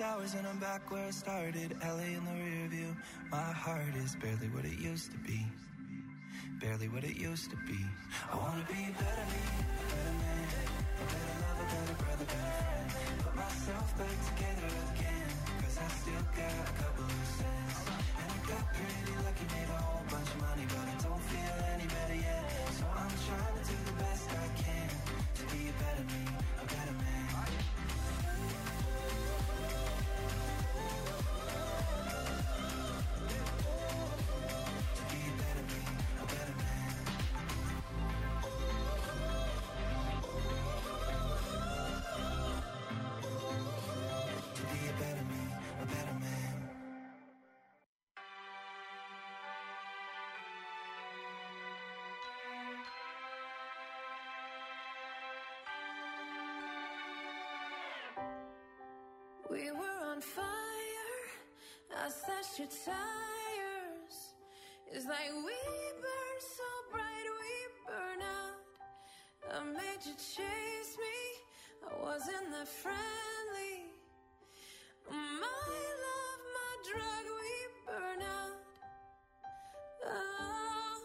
hours and I'm back where I started. LA in the rear view. My heart is barely what it used to be. Barely what it used to be. I wanna be a better me, a better man, a better lover, better brother, better friend. Put myself back together again, cause I still got a couple of cents. And I got pretty lucky, made a whole bunch of money, but I don't feel any better yet. So I'm trying to do the best I can to be a better me, a better man. We were on fire, I slashed your tires. It's like we burn so bright, we burn out. I made you chase me, I wasn't that friendly. My love, my drug, we burn out. Oh.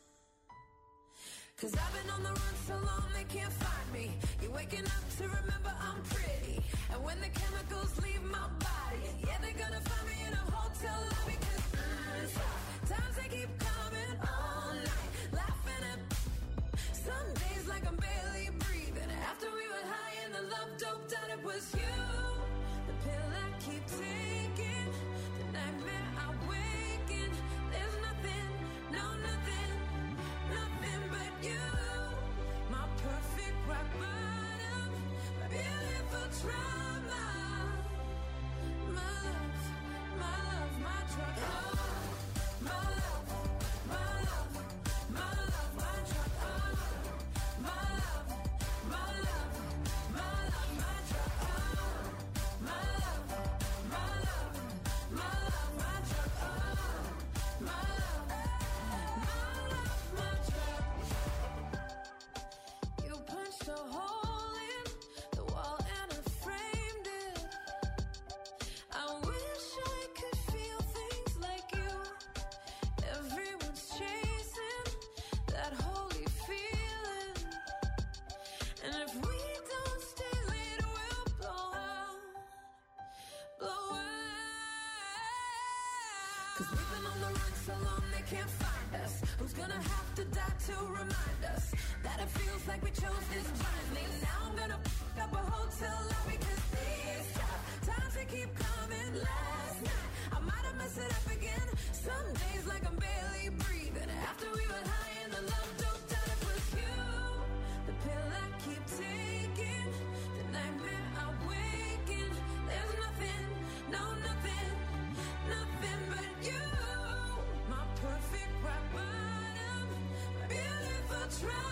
Cause I've been on the run so long they can't find me. You're waking up to remember I'm pretty. And when the chemicals leave my body, yeah, they're gonna find me in a hotel lobby. Cause times they keep coming all night, laughing at some days like I'm barely breathing. After we were high and the love doped out, it was you. The pill I keep taking, the nightmare I wake in. There's nothing, no nothing, nothing but you. My perfect rock bottom, my beautiful trauma. My love, my love, my drug. Oh, my love, my love, my love, my drug. Oh, my love, my love, my love, my drug. Oh, my love, my love, my love, my drug. Oh, my love, my drug. You punched a hole in the wall and I framed it. I wish I could feel things like you. Everyone's chasing that holy feeling. And if we don't stay late, we'll blow out. Blow out. Cause we've been on the run so long they can't find us. Who's gonna have to die to remind us that it feels like we chose this blindly? Now I'm gonna f*** up a hotel lobby. Cause these times they keep coming. Last night I might have messed it up again. Some days like I'm barely breathing. After we were high and the love doped out, it was you. The pill I keep taking, the nightmare I wake in. There's nothing, no nothing, nothing but you. My perfect rock bottom, my beautiful try.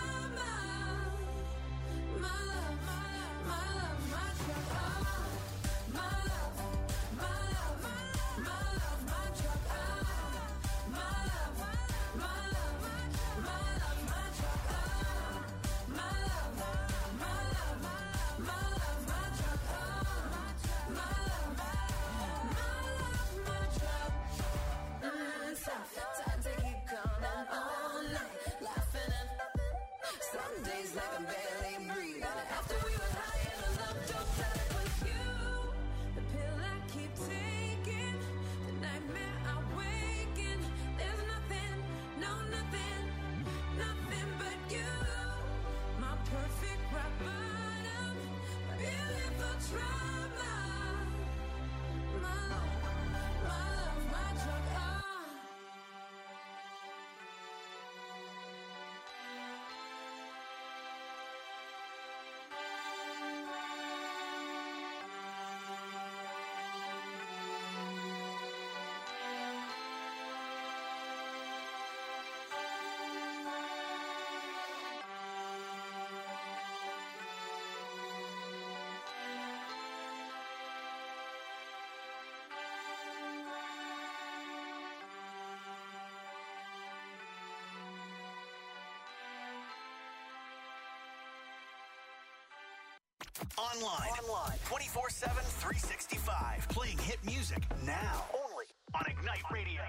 Online. 24/7, 365. Playing hit music now. Only on Ignite Radio.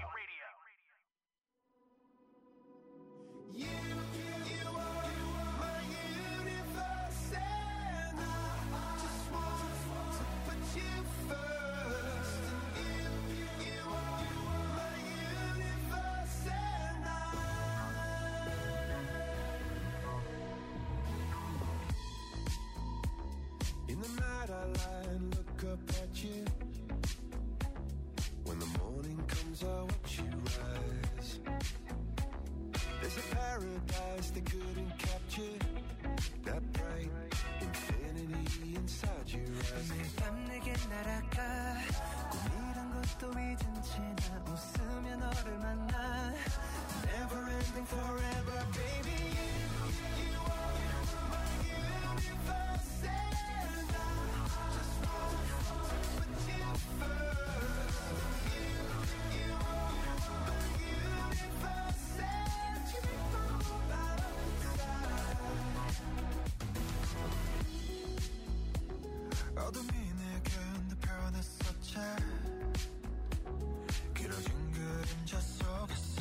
You are my universe, and I just want to put you first. You are my universe, and in the night I lie and look up at you. When the morning comes I watch you rise. There's a paradise they couldn't capture. That bright infinity inside your eyes. 매일 밤 내게 날아가. 꿈이란 것도 잊은 채 나 웃으며 너를 만나. Never ending forever, baby. You are my universe, and I just want to put you first. You are my universe, and you make my whole life inside. 어둠이 내게 내 변했었지. 길어진 그림자 속에서.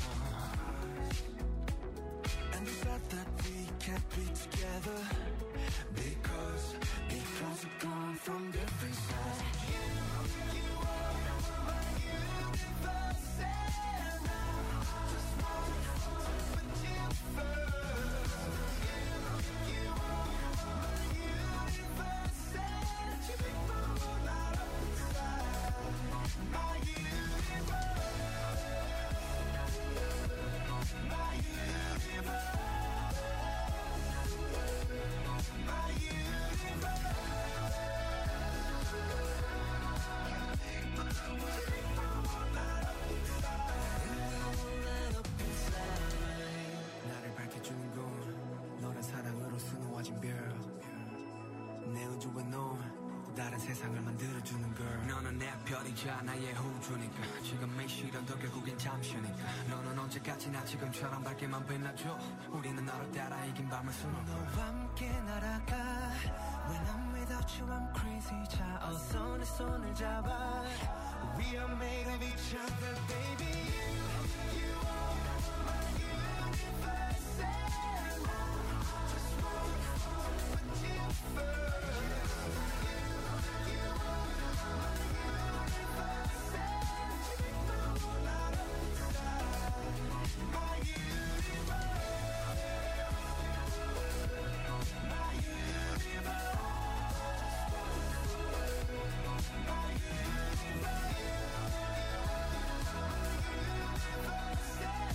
And you said that we can't be together because we're gone from different sides. You are my universe, and I just want to put you first. You are my universe, and you make my whole life inside. My universe, my universe. 나를 밝혀주는 건 너란 사랑으로 수놓아진 별. 내 우주에 넌 또 다른 세상을 만들어주는 걸. 너는 내 별이자 나의 우주니까. 지금 이 시련도 결국엔 잠시니까. 너는 언제까지나 지금처럼 밝게만 빛나줘. 우리는 너를 따라 이긴 밤을 수놓고. 너와 함께 날아가. When I'm without you I'm crazy. 자 어서 내 손을 잡아. We are made of each other, baby. You are my universe, and I just want to put you first. You are my universe, and you make my whole life inside. My universe, my universe. My universe.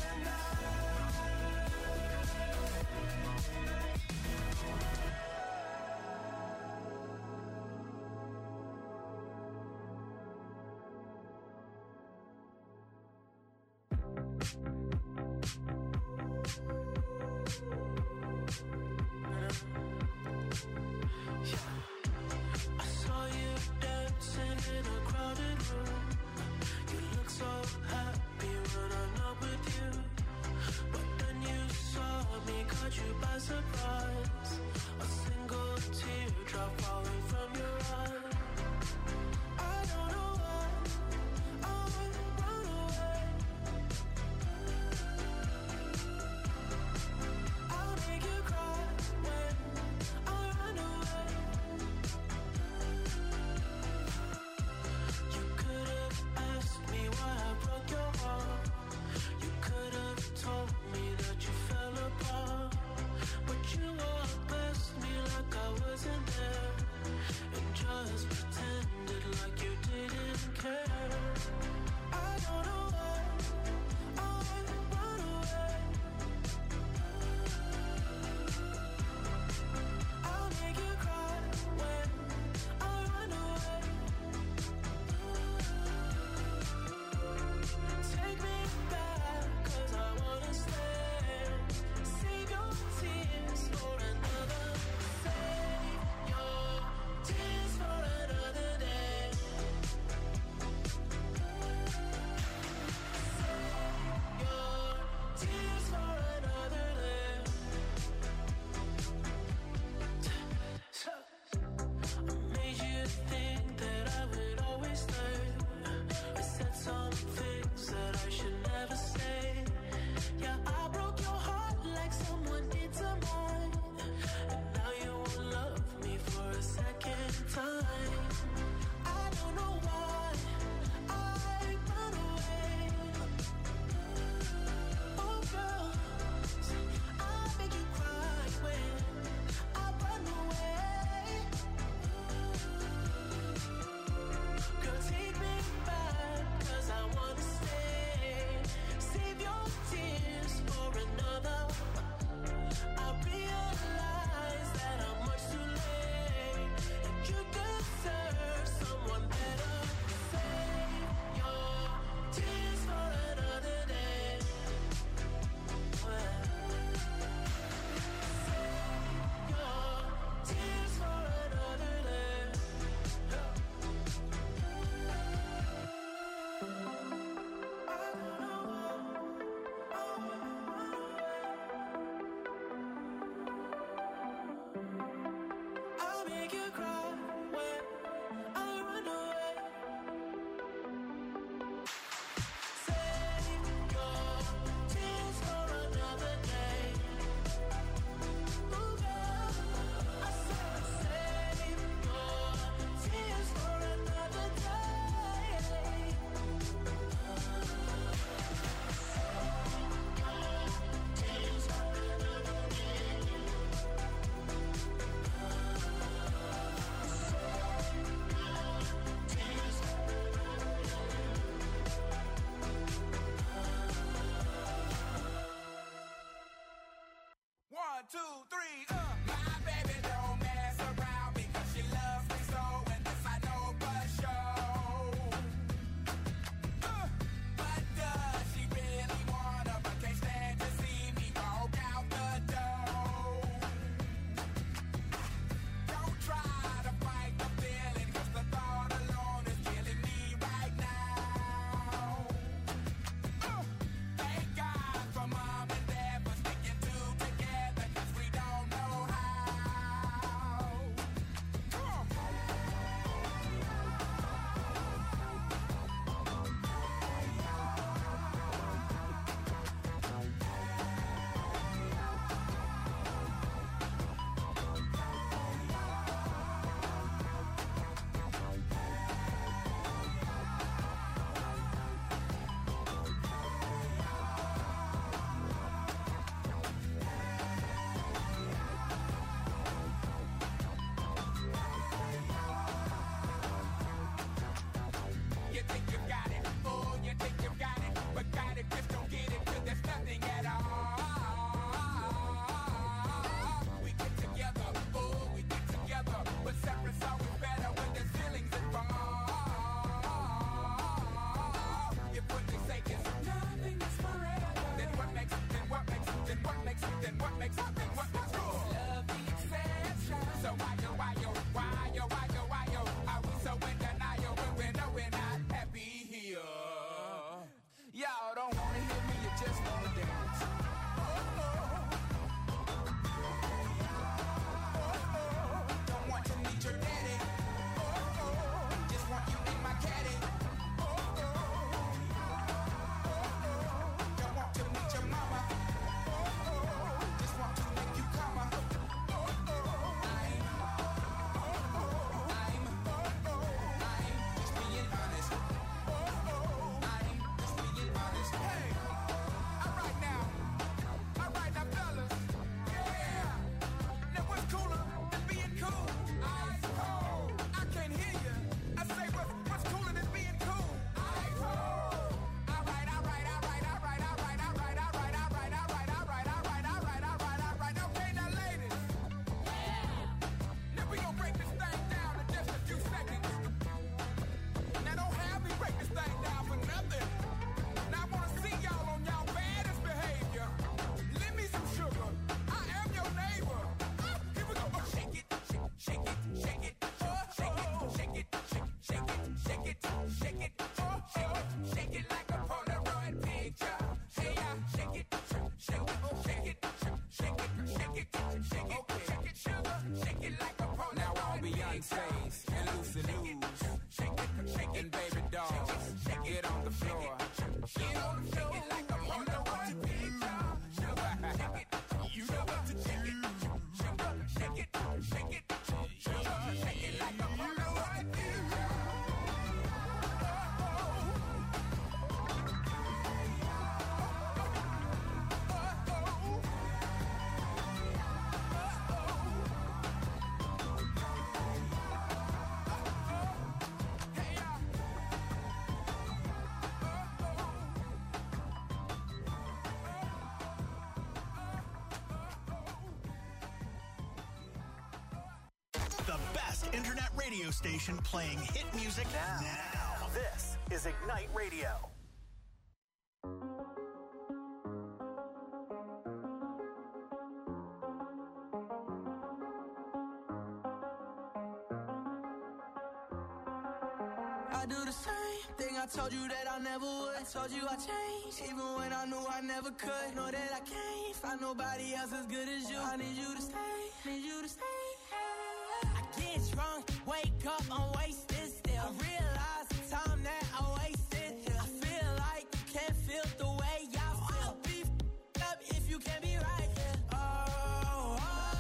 best internet radio station playing hit music now. This is Ignite Radio. I do the same thing I told you that I never would. I told you I changed, even when I knew I never could. Know that I can't find nobody else as good as you. I need you to stay, need you to stay. I get drunk, wake up, I'm wasted still. I realize the time that I wasted here. I feel like you can't feel the way I feel. I'll be up if you can't be right here. Oh,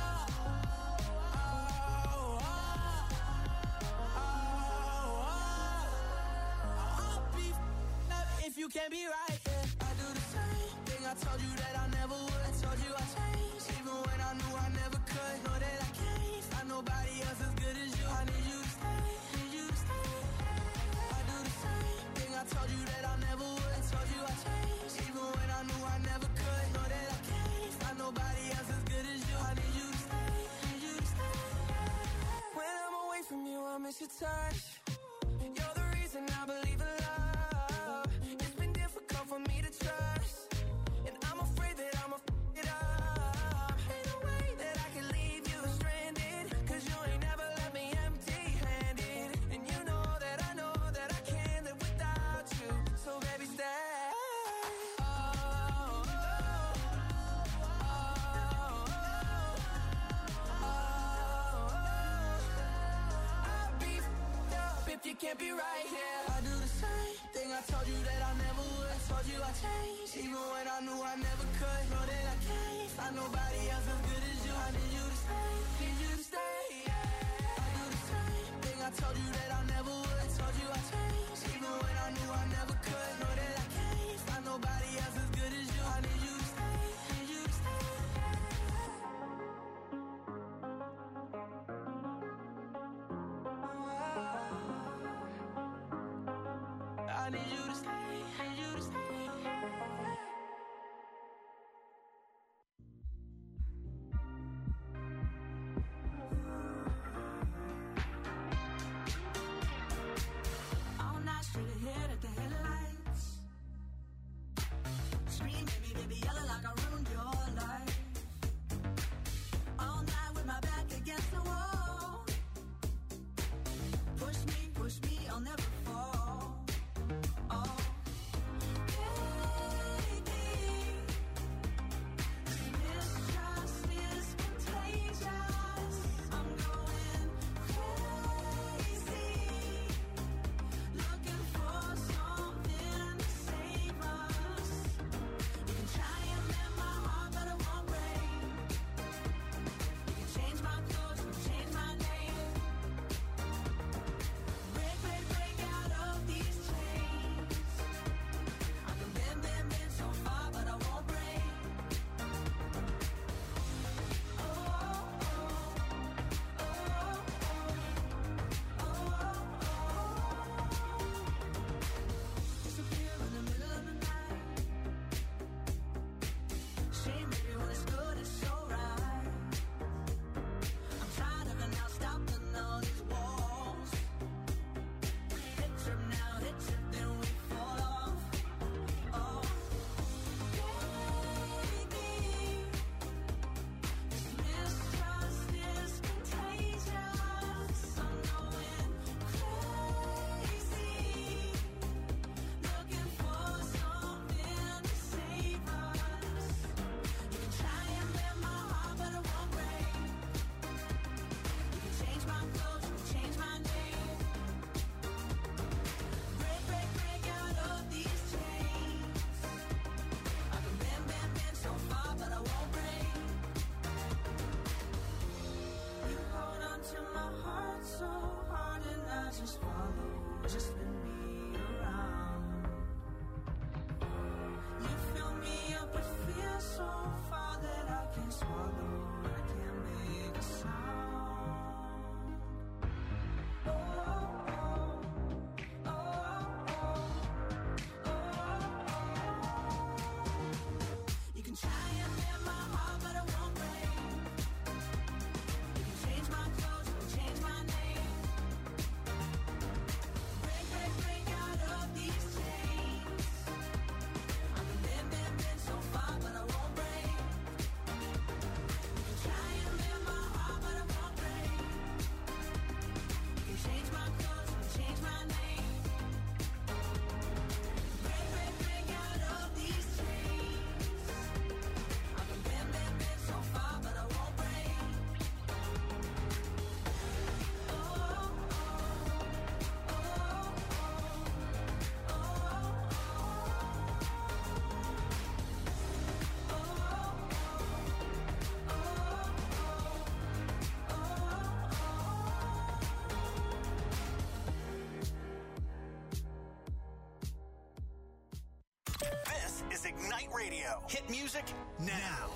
if you can't be right, yeah. I do the same thing I told you that I never would. I told you I changed, even when I knew I never could. Know that I can't find nobody else as good as you. I need you to stay, need you to stay. I do the same thing I told you that I never would. I told you I changed, even when I knew I never could. Know that I can't find nobody else as good as you. I need you to stay, need you to stay. When I'm away from you, I miss your touch. You're the reason I believe in love. For me to trust, and I'm afraid that I'ma f it up. Ain't no way that I can leave you stranded, cause you ain't never left me empty-handed. And you know that I can't live without you. So baby, stay. I'll be f***ed up if you can't be right here. I do the same thing I told you that I never would. I told you I changed, even when I knew I never could. Know that I can't find nobody else as good as you. I need you to stay, need you to stay. I do the same thing I told you that I never would. I told you I changed, even when I knew I never could. Know that I can't find nobody else as good as you. I need you to stay, need you to stay. I need you to stay, need you to stay. This is Ignite Radio. Hit music now.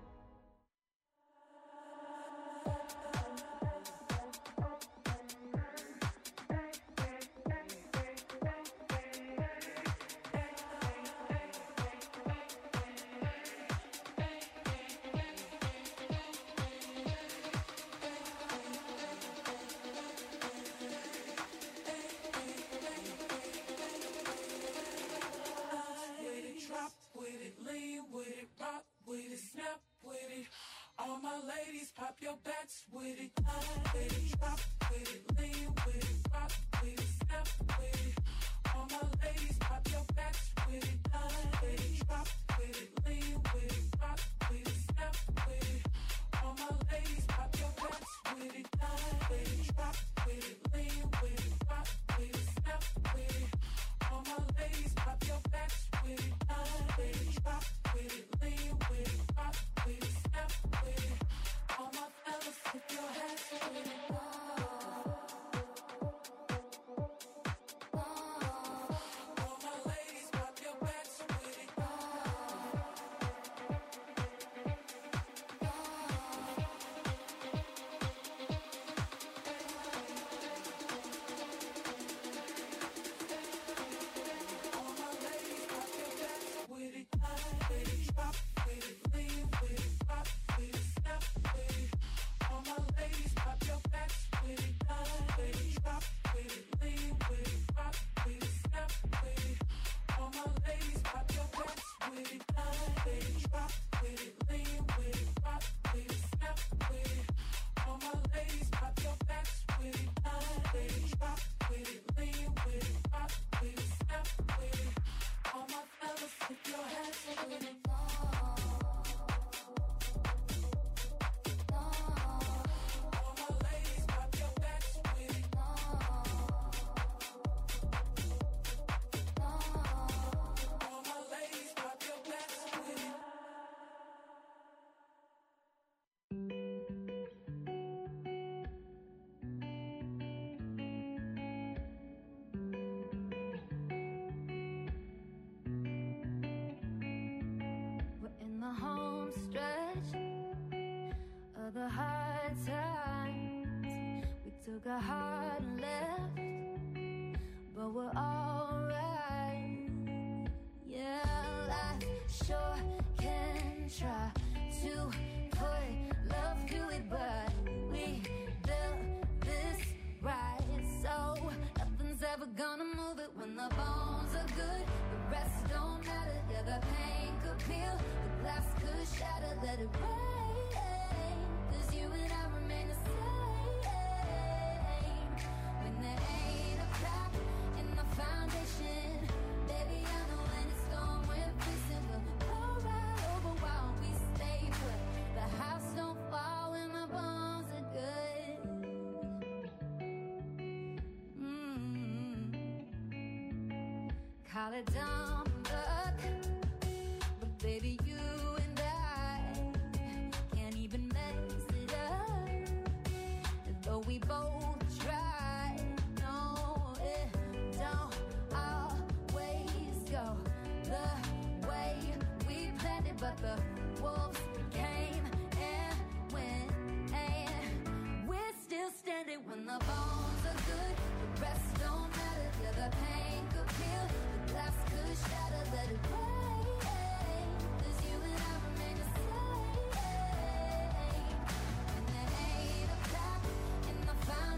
The hard times, we took a hard left, but we're alright. Yeah, life sure can try to put love to it, but we built this right, so nothing's ever gonna move it. When the bones are good, the rest don't matter. Yeah, the pain could peel, the glass could shatter, let it rain. You and I remain the same. When there ain't a crack in the foundation, baby, I know when it's gone, we're facing. We'll go right over while we stay put. The house don't fall when the bones are good. Call it dumb luck, but baby, you and I can't even mess it up. Though we both try, no, it don't always go the way we planned it. But the wolves came and went, and we're still standing. When the bones are good, the rest don't matter. Yeah, the pain could peel, the glass could shatter, let it rain. 'Cause you and I remain the same. When there ain't a crack in the foundation.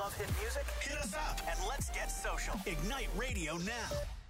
love hit music? Hit us up and let's get social. Ignite Radio now.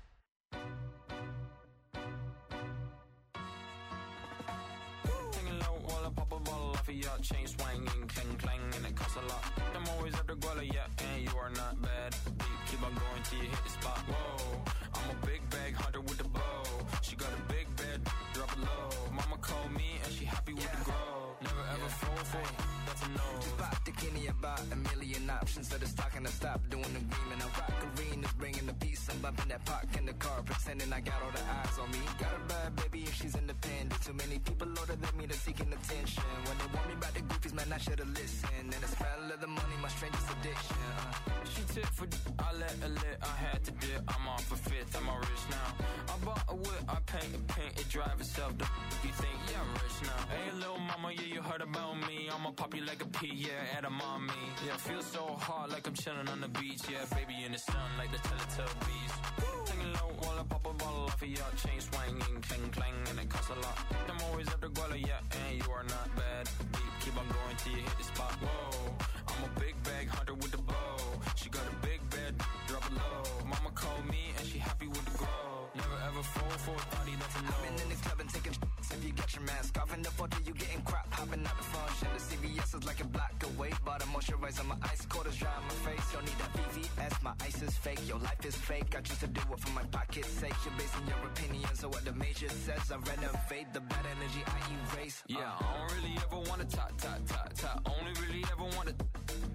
Hanging low while I pop a bottle off of your chain swinging, clang clang, and it costs a lot. I'm always at the guala, yeah, and you are not bad. Keep on going till you hit the spot. Whoa, I'm a big bag hunter with the bow. She got a big bed, drop it low. Mama called me and she happy with the grow. Never ever fall for it, that's a no. Just bought the Kenny about a million options. So the stock and I stopped doing the agreement. I rock arenas, bringing the peace. I'm bumping that park in the car, pretending I got all the eyes on me. Got a bad baby and she's independent. Too many people older than me, they're seeking attention. When they want me about the goofies, man, I should've listened. And the smell of the money, my strangest addiction. She tip for I let her lit, I had to dip. I'm off a fifth, I'm all rich now. I bought a whip, I paint it drive itself. The you think, yeah, I'm rich now. Hey, little mama, yeah, you heard about me. I'ma pop you like a pea, yeah, at a mommy. Yeah, feel so hot like I'm chilling on the beach. Yeah, baby in the sun like the Teletubbies. Singing low while I pop a bottle off of your chain swinging, clang clang, and it costs a lot. I'm always at the guala, yeah, and you are not bad. Keep on going till you hit the spot. Whoa, I'm a big bag hunter with the bow. She got a big bed, drop it low. Mama called me and she happy with the grow. Never ever fall for a thotty, that's a no. I've been in this club and taking if you get your mask off in the photo, you getting crap, hopping out the function. The CVS is like a block away, but I moisturize on my ice, quarters dry on my face. Don't need that VVS, my ice is fake, your life is fake. I choose to do it for my pocket's sake. You're basing your opinions on what the major says. I renovate the bad energy I erase. Yeah, I don't really ever want to top. Only really ever want to.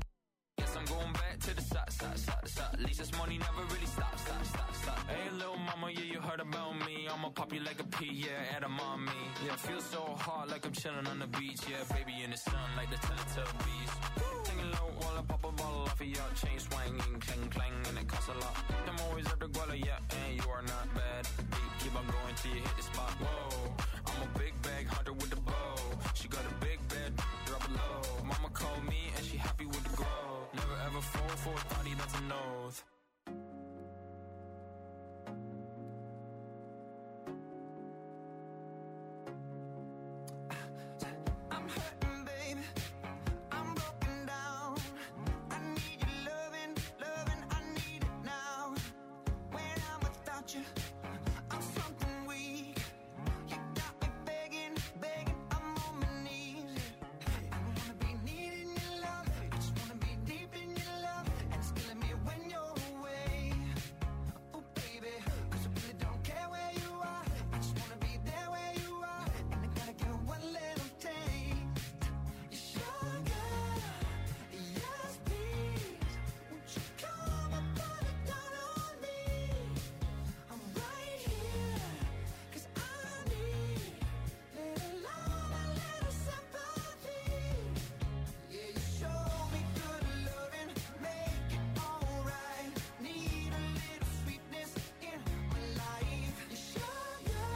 Yes, I'm going back to the side. At least this money never really stops. Hey, little mama, yeah, you heard about me. I'ma pop you like a pea, yeah, at a mommy. Yeah, feel so hot like I'm chilling on the beach. Yeah, baby in the sun like the Teletubbies. Singing low while I pop a bottle off of your chain swinging, clang clang, and it costs a lot. I'm always at the guala, yeah, and you are not bad. Keep on going till you hit the spot. Whoa, I'm a big bag hunter with the bow. She got a big bed, drop it low. Mama called me and she happy with the grow. Never ever fall for a thotty, that's a no. I'm hurting, baby. I'm broken down. I need your loving, I need it now. When I'm without you, I'm something weak. You got me begging, I'm on my knees. I don't wanna be needing your love, I just wanna be deep in your love. And it's killing me when you're away. Oh baby, 'cause I really don't care where you are. I just wanna be there where you are. And I gotta give one little taste. You're sugar, yes please. Won't you come and put it down on me? I'm right here, 'cause I need little love, a little sympathy. Yeah, you show me good loving, make it alright. Need a little sweetness in my life. You sugar,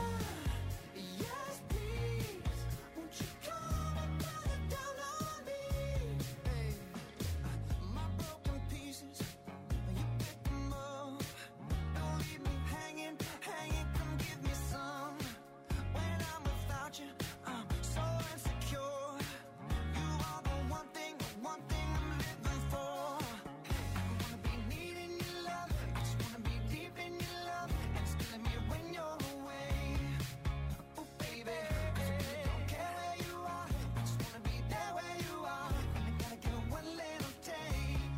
yes please. Won't you come and put it down on me? Hey, my broken pieces, you pick them up. Don't leave me hanging, come give me some. When I'm without you, I'm so insecure. You are the one thing I'm living for. I don't wanna be needing your love, I just wanna be deep in your love. And it's killing me when you're away. Oh baby, 'cause I really don't care where you are. I just wanna be there where you are. And I gotta give one little taste.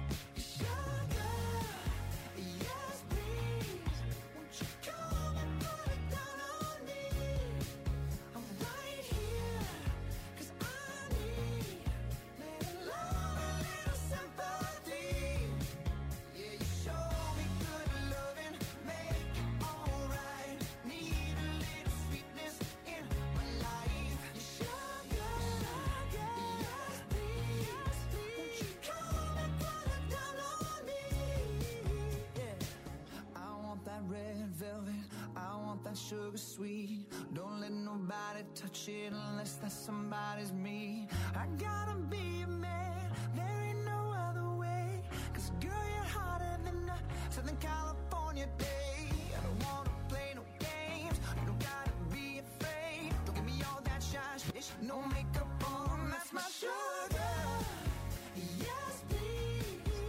Sugar, yes please. Won't you come and put it down on me? I'm right here, 'cause I need little love, a little sympathy. Yeah, you show me good loving, make it alright. Need a little sweetness in my life. You sugar, yes please. Won't you come and put it down on me? Yeah. I want that red velvet, I want that sugar sweet. Don't let nobody touch it unless that somebody's me. I gotta be a man, there ain't no other way. 'Cause girl, you're hotter than a Southern California day. I don't wanna play no games, you don't gotta be afraid. Don't give me all that shine, no makeup on, that's my sugar. Yes please.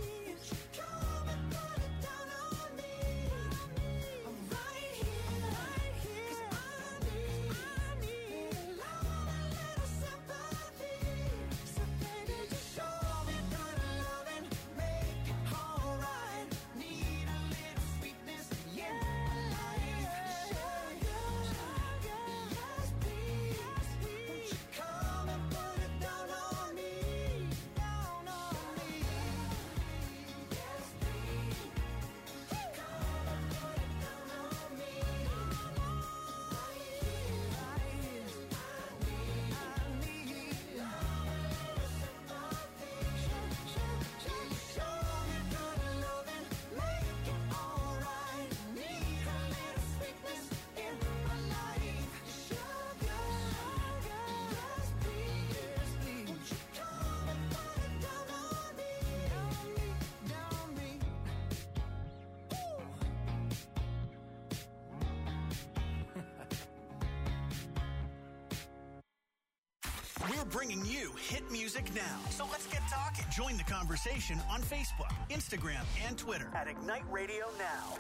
We're bringing you hit music now. So let's get talking. Join the conversation on Facebook, Instagram, and Twitter at Ignite Radio Now.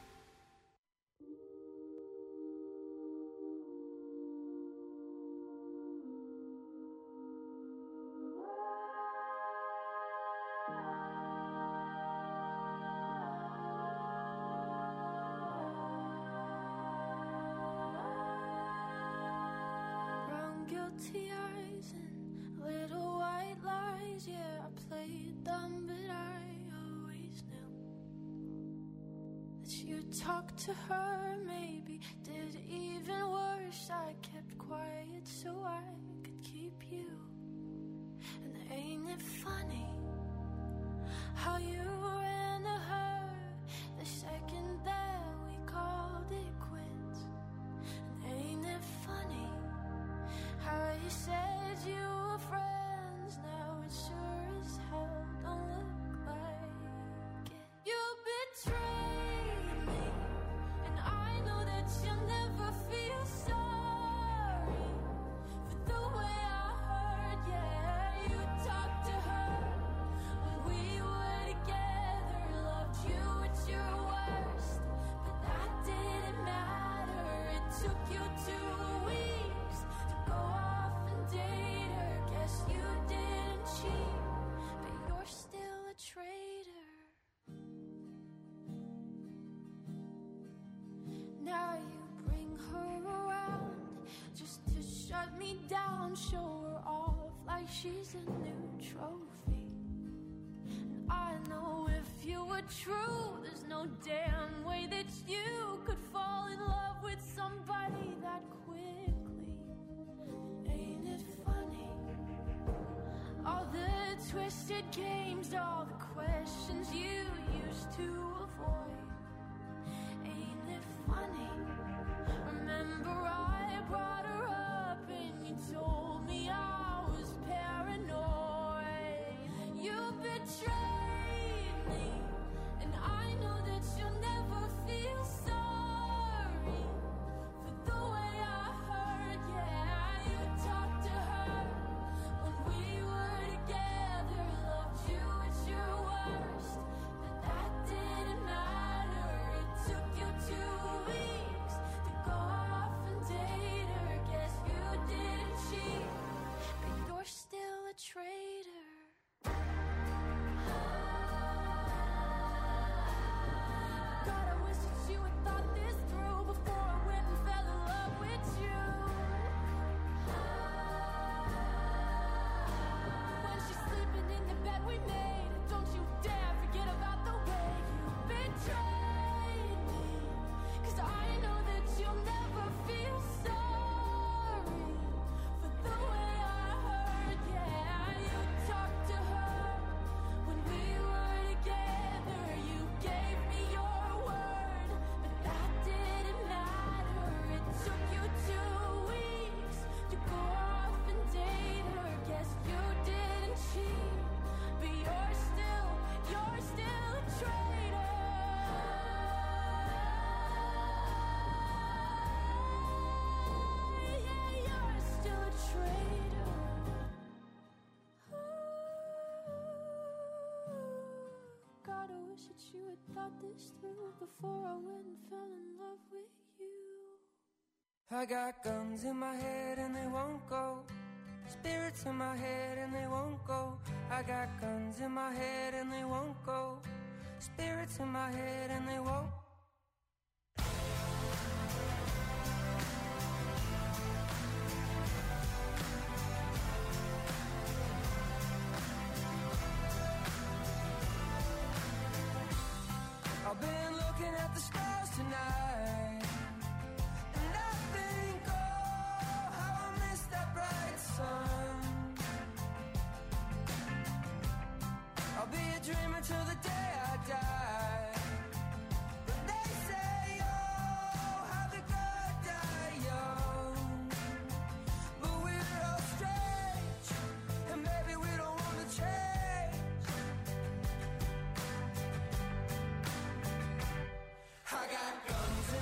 Guilty eyes and little white lies. Yeah, I played dumb, but I always knew that you talked to her. Maybe did even worse. I kept quiet so I could keep you. And ain't it funny how you ran to her the second that we called it quits? And ain't it funny how you said you were friends, now it sure as hell don't look like it. You betrayed me, and I know that you'll never feel sorry for the way I heard. Yeah, you talked to her when we were together, loved you at your worst, but that didn't matter. It took you 2 weeks to go off and date her. Guess you didn't cheat, but you're still a traitor. Now you bring her around just to shut me down, show her off like she's a new trophy. And I know if you were true, there's no damn way that you could fall in love with somebody that quickly. Ain't it funny? All the twisted games, all the questions you used to avoid. Ain't it funny? Remember I brought her up and you told me I was paranoid. You betrayed me, and I know that you'll never feel sorry for the way I heard. Yeah, you talked to her when we were together, loved you at your worst, but that didn't matter. It took you 2 weeks to go off and date her. Guess you didn't cheat, but you're still a traitor. God, I wish that you had thought this through before I went and fell in love with you. When she's sleeping in the bed we made, don't you dare forget about the way you betrayed me. 'Cause I know that you'll never feel sorry for the way I heard. Yeah, you talked to her when we were together. You gave me your word, but that didn't matter. It took you 2 weeks to go off and date her. Guess you didn't cheat, but you're still a traitor. Yeah, you're still a traitor. God, I wish that you had thought this through before I went and fell in love with you. I got guns in my head and they won't go. Spirits in my head and they won't go. I got guns in my head and they won't go. Spirits in my head and they won't. I've been looking at the stars tonight, and I think, oh, how I miss that bright sun. I'll be a dreamer till the day I die. But they say, oh, how the good die young. But we're all strange, and maybe we don't want to change. I got guns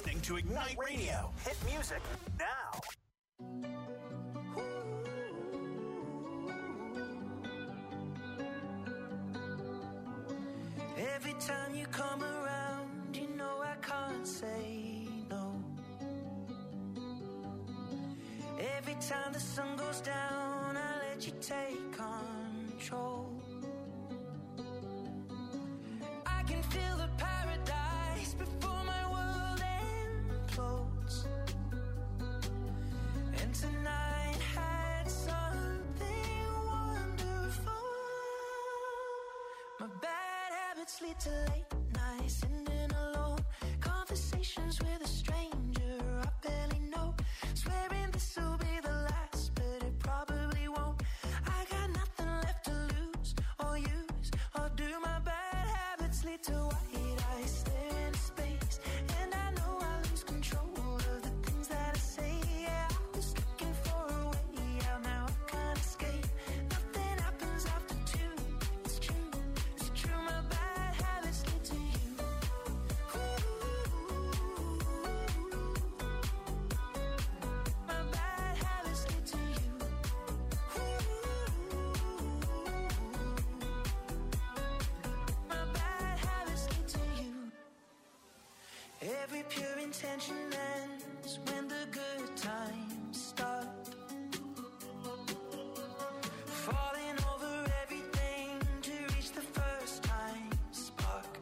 listening to Ignite Radio. Hit music now. Every time you come around, you know I can't say no. Every time the sun goes down, I let you take control. I can feel the paradise before my world implodes. And tonight had something wonderful. My bad habits lead to late nights, sitting alone. Conversations with a stranger I barely know. Swearing this will be the last, but it probably won't. I got nothing left to lose or use or do. My bad habits lead to white eyes, stare into space. And I know I lose control of the things that I say. Yeah, I was looking for a way out, now I can't escape. Nothing happens after two. It's true, it's true. My bad habits lead to you. My bad habits lead to you. My bad habits lead to you. Every pure intention ends when the good times start. Falling over everything to reach the first time spark.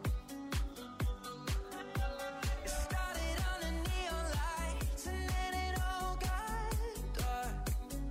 It started on the neon lights and then it all got dark.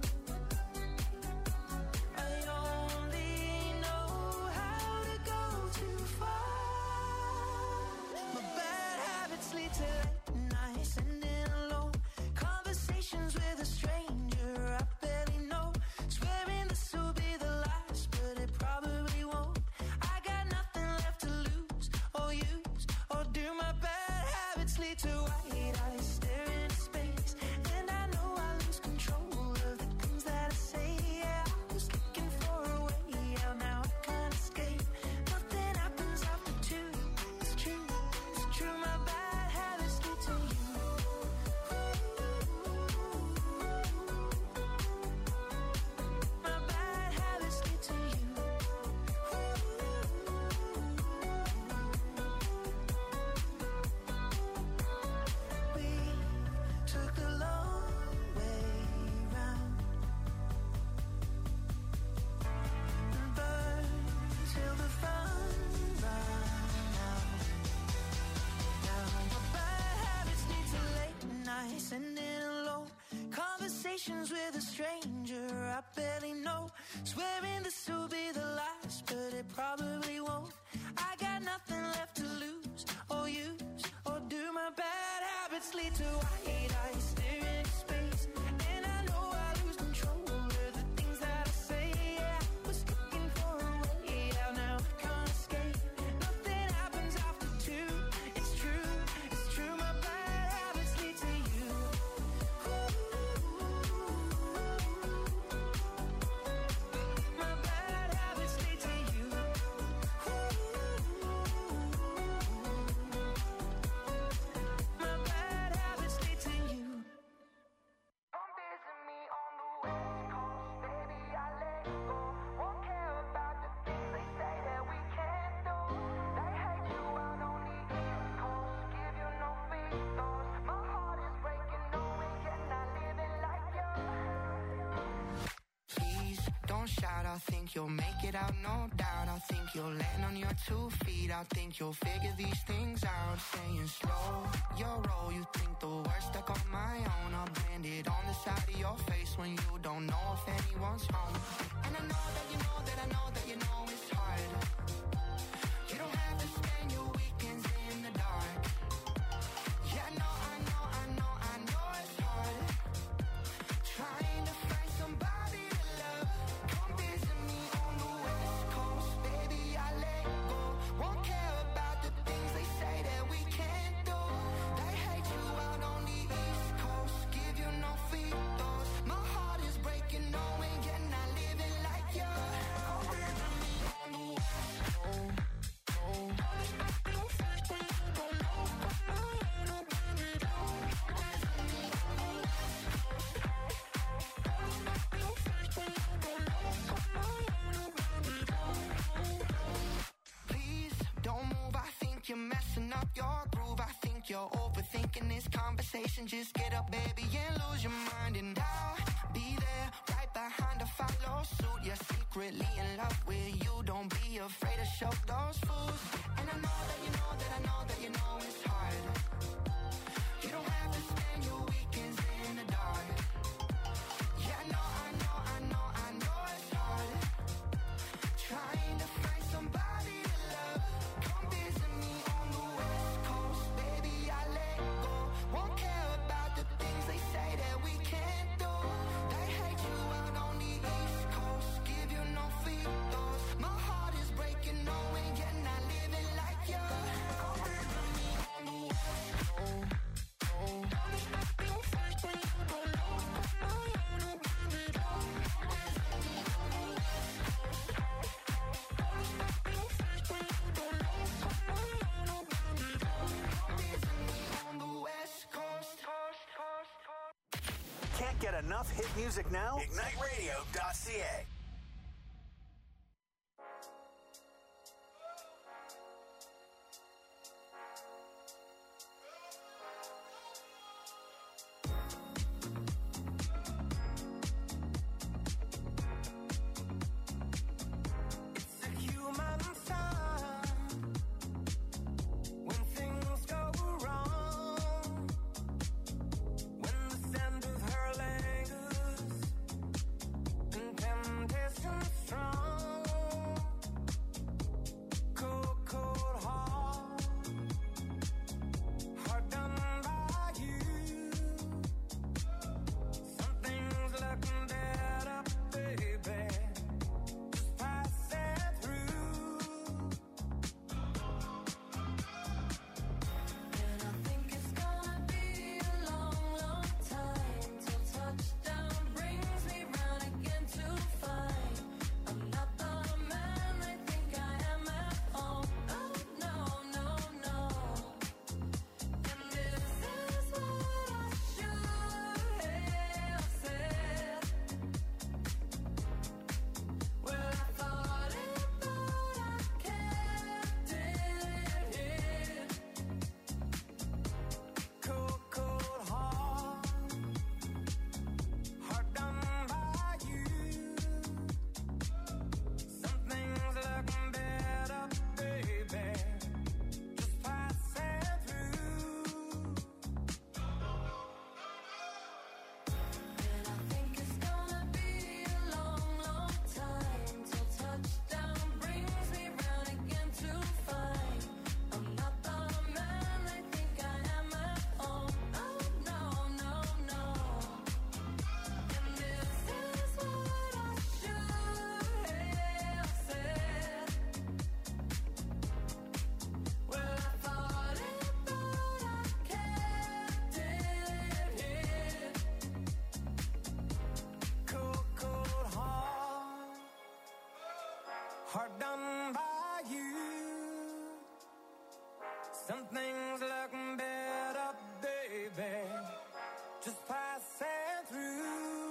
I only know how to go too far. My bad habits lead to late nights, sitting alone. Conversations with a stranger I barely know. Swearing this will be the last, but it probably won't. I got nothing left to lose or use or do. My bad habits lead to white eyes, stare into space. And I know I lose control of the things that I say. Yeah, I was looking for a way out, now I can't escape. Nothing happens after two. It's true, it's true. My bad habits lead to you. My bad habits lead to you. We took the long way round and burned till the fun ran out. Now my bad habits lead to late nights, sitting alone. Conversations with a stranger I barely know. Swearing this will be the last, but it probably won't. I got nothing left to lose or use or do. My bad habits lead to white eyes, stare into space. And I know I lose control of the things that I say. Yeah, I was looking for a way out, now I can't escape. Nothing happens after two. It's true, it's true. My bad habits lead to you. My bad habits lead to you. My bad habits lead to you. Come visit me on the West Coast, baby, I let go. Won't care about the things they say that we can't do. They hate you out on the East Coast, give you no free throws. My heart is breaking, knowing you're not living like you. Please don't shout, I think you'll make it out, no doubt. I think you'll land on your 2 feet. I think you'll figure these things out. Staying slow, your roll. You think the worst stuck on my own. I'll blend it on the side of your face when you don't know if anyone's home. And I know that you know that I know that you know it's hard. You don't have to spend your weekends in the dark. Yeah, I know, I know, I know, I know it's hard. Trying to find somebody to love. Come visit me on the West Coast, baby, I let go. Won't care about the things they say that we can't do. They hate you out on the East Coast, give you no free throws. My heart is breaking, knowing you're not living like you. like you're overthinking this conversation. Just get up, baby, and lose your mind. And I'll be there, right behind to follow suit. You're secretly in love with you. Don't be afraid to show those fools. And I know that you know that I know that you know it's hard. You don't have to spend your weekends in the dark. Yeah, I know it's hard. Trying to find somebody to love. Come visit me on the West Coast, baby, I let go. Won't care about the things they say that we can't do. They hate you out on the East Coast, give you no free throws. My heart is breaking, knowing you're not living like you. Come visit me on the West Coast. Can't get enough hit music now? IgniteRadio.ca. It's a human sign when things go wrong, when the scent of her lingers and temptation strong. Cold, cold heart, hard done by you. Something's looking better, baby. Just pass it through. And I think it's gonna be a long, long time till touchdown brings me round again to find I'm not the man they think I am at home. Oh no, no, no. And this is what I should have said. Well, I thought it, but I kept it hid. Cold, cold heart, hard done by you. Something's looking better, baby. Just pass it through. And I think it's gonna be a long, long time till touchdown brings me round again to find I'm not the man they think I am at home. Oh no, no, no. And this is what I should have said. Well, I thought it, but I kept it hid. Cold, cold heart, hard done by you. Something's looking better, baby. Just pass it through.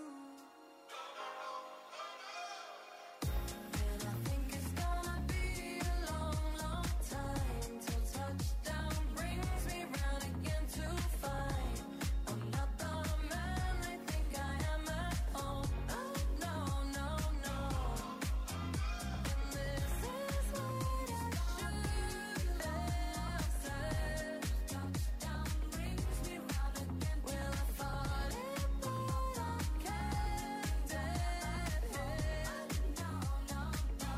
And I think it's gonna be a long, long time till touchdown brings me round again to find I'm not the man they think I am at home. Oh no, no, no. And this is what I should have said. Touchdown brings me round again. Well, I thought it, but I kept it hid. No, no, no.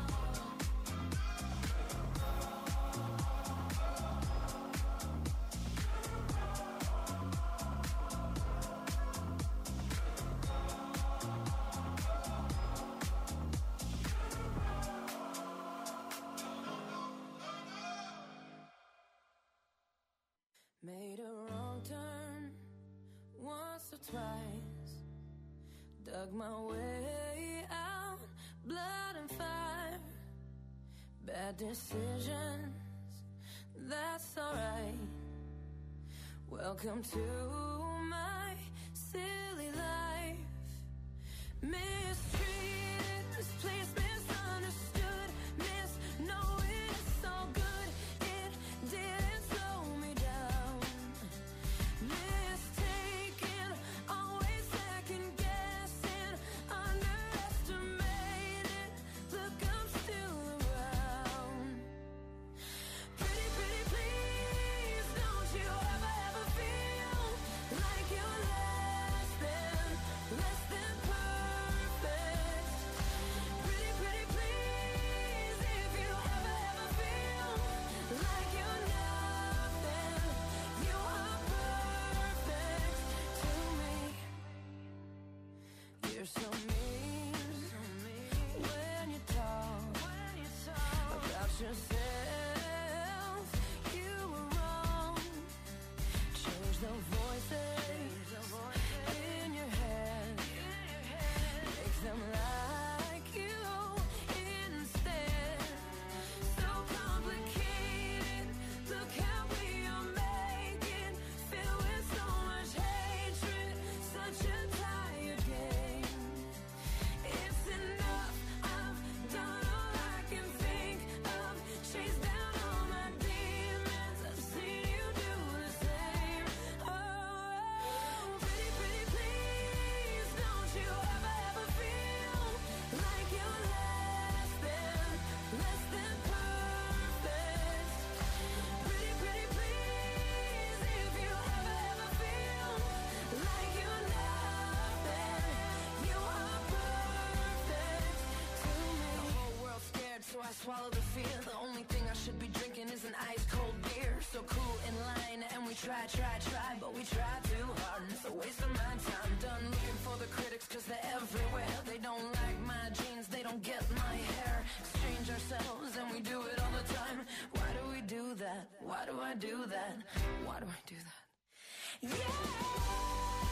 Made a wrong turn once or twice. Dug my way out, blood and fire. Bad decisions, that's alright. Welcome to my silly life. Mistreated, misplaced, misunderstood, miss knowing it's so good. It didn't slow me down. I swallow the fear. The only thing I should be drinking is an ice cold beer. So cool in line, and we try, but we try too hard, and it's a waste of my time. Done looking for the critics, cause they're everywhere. They don't like my jeans, they don't get my hair. Exchange ourselves, and we do it all the time. Why do we do that? Why do I do that? Why do I do that? Yeah!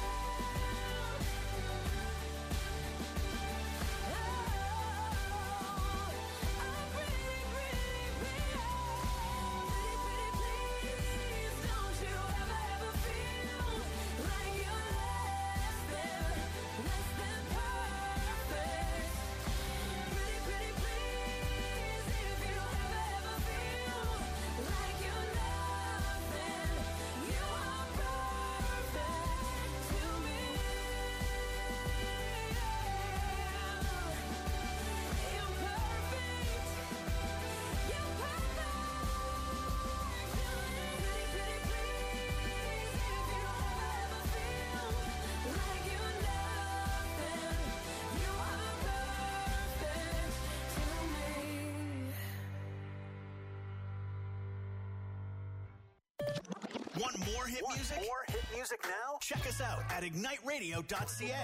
Want more hit music? More hit music now? Check us out at igniteradio.ca.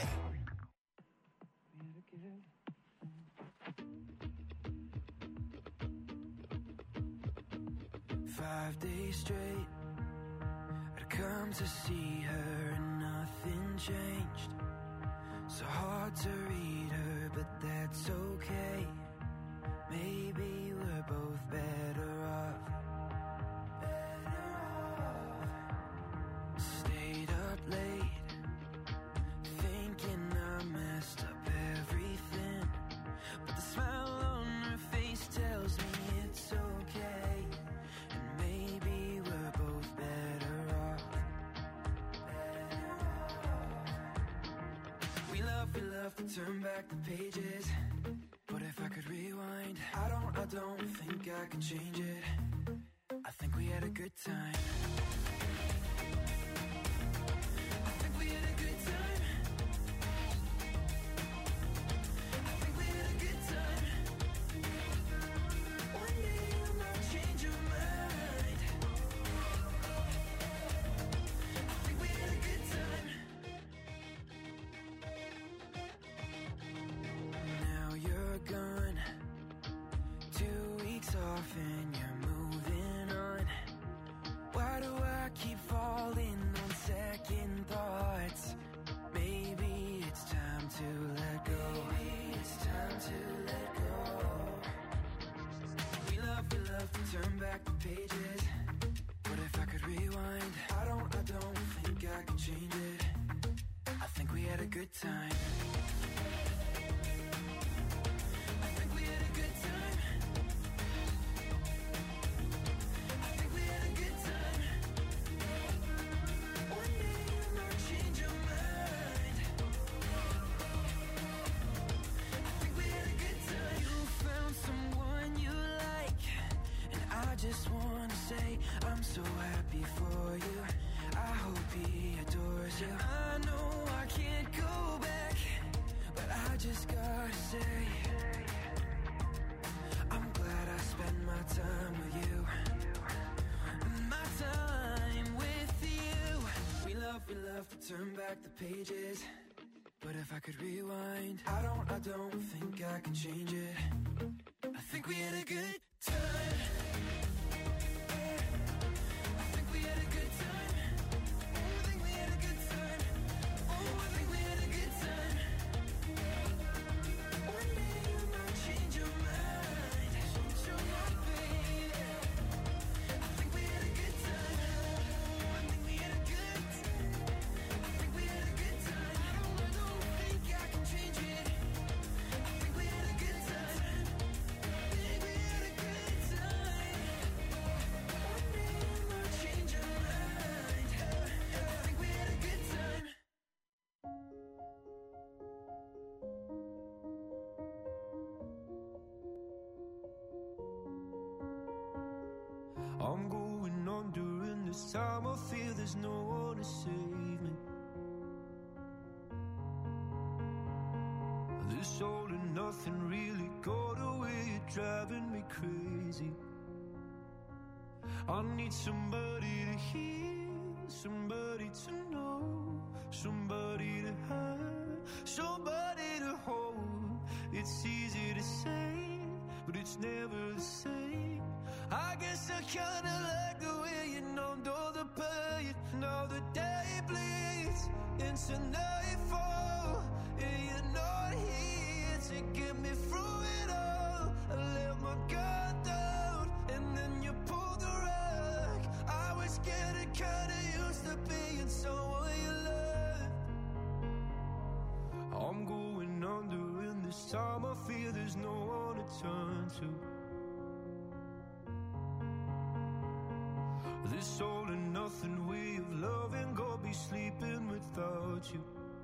5 days straight, I'd come to see her and nothing changed. So hard to read her, but that's okay. Maybe we're both better off. Stayed up late, thinking I messed up everything. But the smile on her face tells me it's okay. And maybe we're both better off. We love to turn back the pages. But if I could rewind, I don't think I could change it. I think we had a good time. And you're moving on. Why do I keep falling on second thoughts? Maybe it's time to let go. Maybe it's time to let go. We love to turn back the pages. But if I could rewind, I don't think I could change it. I think we had a good time. Just wanna say I'm so happy for you. I hope he adores you. I know I can't go back, but I just gotta say I'm glad I spent my time with you. My time with you. We love to turn back the pages. But if I could rewind, I don't think I can change it. I think we had a good time. I'm going on during this time. I feel there's no one to save me. This all and nothing really got away, you're driving me I need somebody to hear, somebody to know, somebody to have, somebody to hold. It's easy to say, but it's never the same. I guess I kinda like the way you numbed all the pain. Now the day bleeds into nightfall, and you're not here to get me through it all. I let my guard down, and then you pulled the rug. I was getting kinda used to being someone you loved. I'm going under, and this time I feel there's no one to turn to. This all and nothing way of loving, go be sleeping without you.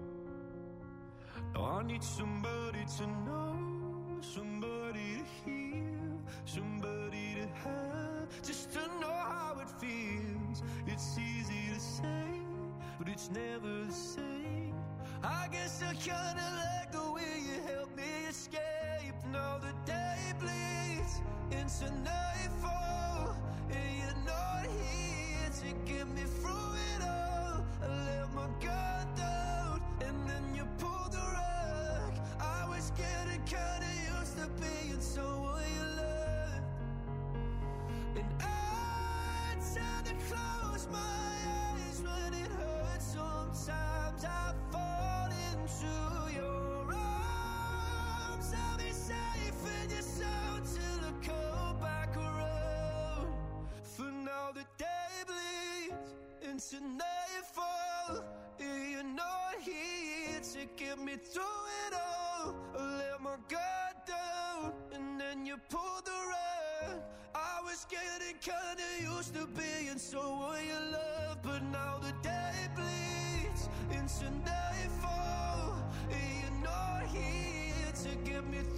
Now I need somebody to know, somebody to hear, somebody to have, just to know how it feels. It's easy to say, but it's never the same. I guess I kinda like the way you help me escape. Now the day bleeds into nightfall, and you're not here to get me through it all. I let my guard down, and then you pulled the rug. I was getting kinda used to being someone you loved. And I tend to close my eyes when it hurts. Sometimes I fall into your arms. I'll be safe in your soul till I come back around. For now the day bleeds into nightfall, and you're not here to get me through it all. I let my guard down, and then you pulled the rug. I was getting kinda used to being someone you love, but now the day bleeds into nightfall, and you're not here to get me